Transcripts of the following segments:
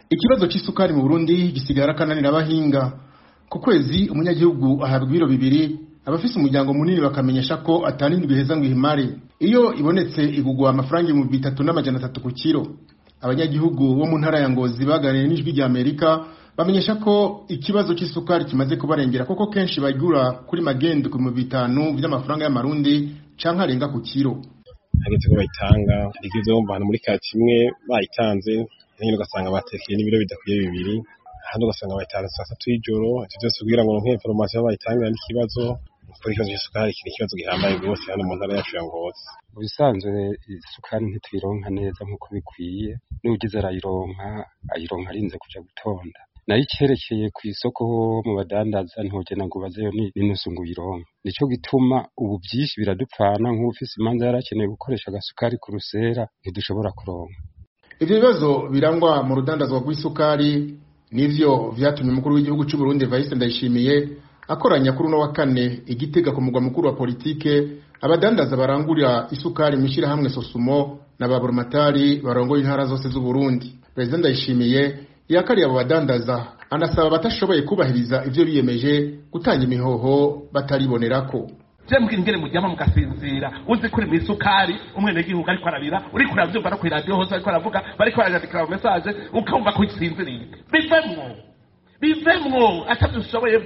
Ikibazo c'isukari mu Burundi gisigara kananira abahinga. Ku kwezi umunyagihugu ahabwa ibiro bibiri, abafise umuryango munini bakamenyesha ko atanindi biheza ngo ihimare. Iyo ibonetse igugwa amafaranga 3,300 ku kilo. Abanyagihugu bo mu ntara ya Ngozi baganiriye n'ijwi rya Amerika bamenyesha ko ikibazo c'isukari kimaze kubarengera koko kenshi bagura kuri magendo ku 5 by'amafaranga y'amarundi canke arenga ku kilo. Hageze ko bayitanga igize bomba hano muri kati imwe bayitanze nyine ugasanga batekeye n'ibiro bidakwiye bibiri hano ugasanga bayitanze saa 3 y'ijoro ati byose kugira ngo nke information bayitangira n'ikibazo kuri ikibazo cy'isukari kiri ikibazo gihambaye rwose hano mu ntara yacu ya Ngozi. Mu bisanzwe isukari ntituyironka neza nk'uko bikwiye n'ugize ayironka arinze kuja gutonda nayo ikerekeye ku isoko mu badandaza ntogena ngo bazeyo n'inusu ngo uyironka. Nico gituma ubu byinshi biradupfana nk'ufise imanza yarakeneye gukoresha agasukari ku rusera ntidushobora kuronka. Ivyo bibazo birangwa mu rudandazwa rw'isukari nivyo vyatumye umukuru w'igihugu cy'u Burundi Evariste Ndayishimiye akoranya kuri no wa kane igitega ku mugwa mukuru wa politike abadandaza barangurira isukari mwishira hamwe Sosumo n'ababurmatari barongoye intara zose z'u Burundi. President Ndayishimiye yakariye abo badandaza anasaba batashoboye kubahiriza ivyo biyemeje gutanga imihoho bataribonerako. Ngere mujyama mugasinzira uzi kuri misukari umwene gihugu ariko arabira uri kuravyumva no ku radio hose ariko aravuga bariko arandika message ukumva ko isinziriye bivemwo atabyushoboye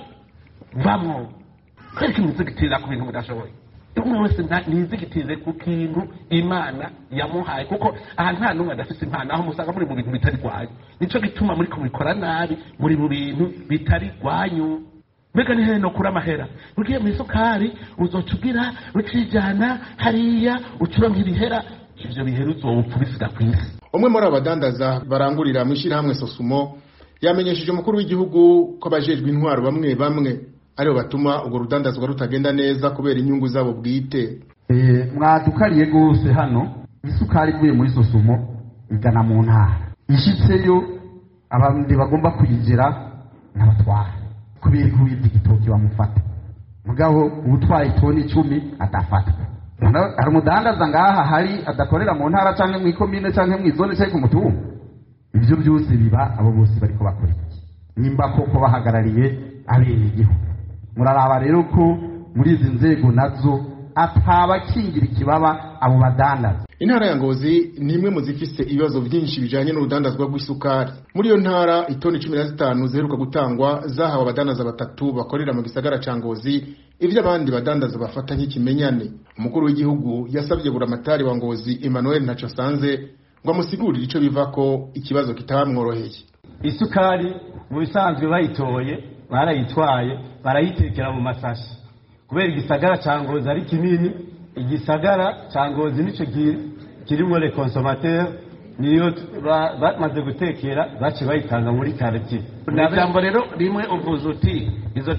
vamwo kweki muzigitira ku bintu mudashoboye umwe wese nizigitire ku kintu Imana yamuhaye kuko aha nta numwe adafise impano aho musanga muri mu bintu bitari gwanyu nico gituma muri kubikora nabi muri mu bintu bitari gwanyu. Mbega ni heno kura mahera ugiye mu isukari uzocugira ucijana hariya ucuronka ibihera ivyo bihera uzopfubisira kwisi. Umwe muri abadandaza barangurira mwishira hamwe Sosumo yamenyesheje umukuru w'igihugu ko abajejwe intwaro bamwe aribo batuma ubwo rudandazwa rutagenda neza kubera inyungu zabo bwite. Mwadukariye gose hano isukari ivuye muri Sosumo igana mu ntara ishitseyo abandi bagomba kuyigera n'abatwara kubera kubita igitoki bamufata mugabo ubutwaye toni 10 atafata. Hari umudandaza ngaha hari adakorera mu ntara canke mu ikomine canke mu izone canke ku mutumba ivyo byose biba abo bose bariko bakora iki nimba koko bahagarariye abene igihugu. Muraraba rero ko muri izi nzego nazo atabakingira ikibaba abo badandaza. Intara ya Ngozi ni imwe mu zifise ibibazo byinshi bijanye n'urudandazwa rw'isukari. Muri iyo ntara itoni 15 ziheruka gutangwa zahawe abadandaza 3 bakorera mu gisagara ca Ngozi ivyo abandi badandaza bafata nk'ikimenyane. Umukuru w'igihugu yasabye buramatari wa Ngozi Emmanuel Ntacosanze ngo amusigurire ico bivako ikibazo kitamworoheye. Isukari mu bisanzwe bayitoye barayitwaye barayitekera mu masashi kubera igisagara ca Ngozi ari kinini. Igisagara ca Ngozi nico kirimo les consommateurs niyo bamaze gutekera bace bayitanga muri quartier. N'ijambo rero rimwe uvuze uti izo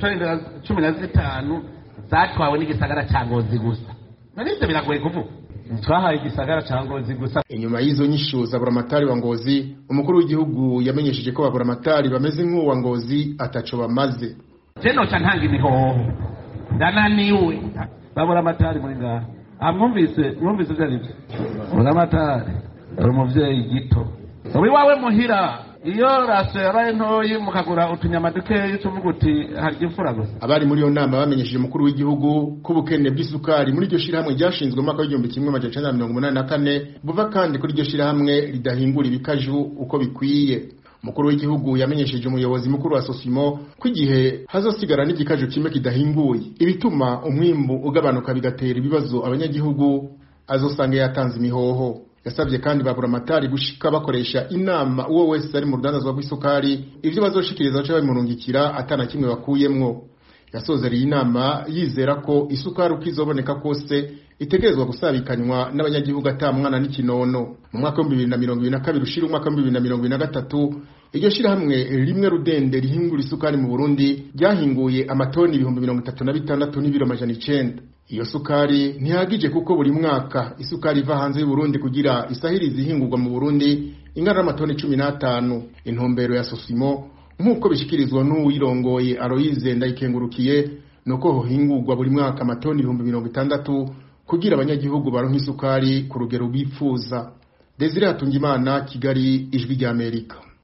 15 zatwawe n'igisagara ca Ngozi gusa narize biragoye kuvuga twahaye igisagara ca Ngozi gusa. Inyuma y'izo nyishu za buramatari wa Ngozi umukuru w'igihugu yamenyesheje ko aburamatari bameze nk'uwa Ngozi ataco bamaze. Jeno cyantanga imihoho ndananiwe baburamatari muri ngaha mwumvise byaribyo buramatari ari umuvyeyi gito ubi wawe muhira iyo raso yabaye ntoyi mukagura utunyama dukeyi tumuguti harya imfura gusa. Abari muri yo nama bamenyesheje umukuru w'igihugu ko ubukene bw'isukari muri iryo shirahamwe ryashinzwe mu mwaka w'1984 buva kandi kuri iryo shirahamwe ridahingura ibikaju uko bikwiye. Umukuru w'igihugu yamenyesheje umuyobozi mukuru wa Sosimo ko igihe hazosigara n'igikaju kimwe kidahinguye ibituma umwimbu ugabanuka bigatera ibibazo abanyagihugu azosanga yatanze imihoho. Yasabye kandi baburamatari gushika bakoresha inama uwo wese ari mu rudandazwa rw'isukari ivyo bazoshikiriza baca bimurungikira atana kimwe bakuyemwo. Yasozereye inama yizera ko isukari ukizoboneka kose itegerezwa gusabikanywa n'abanyagihugu atamwana n'ikinono. Mu mwaka wa 2022 ushira umwaka wa 2023 iryo shirahamwe rimwe rudende rihingura isukari mu Burundi ryahinguye amatoni 36 n'ibiro 900. Iyo sukari ntihagije kuko buri mwaka isukari iva hanze y'u Burundi kugira isahirize ihingurwa mu Burundi ingana n'amatoni 15. Intumbero ya Sosimo nk'uko bishikirizwa n'uwirongoye Aloise Ndayikengurukiye nuko hohingurwa buri mwaka amatoni 60,000 kugira abanyagihugu baronke isukari ku rugero bipfuza. Desire Hatungimana, Kigali, Ijwi ry'Amerika.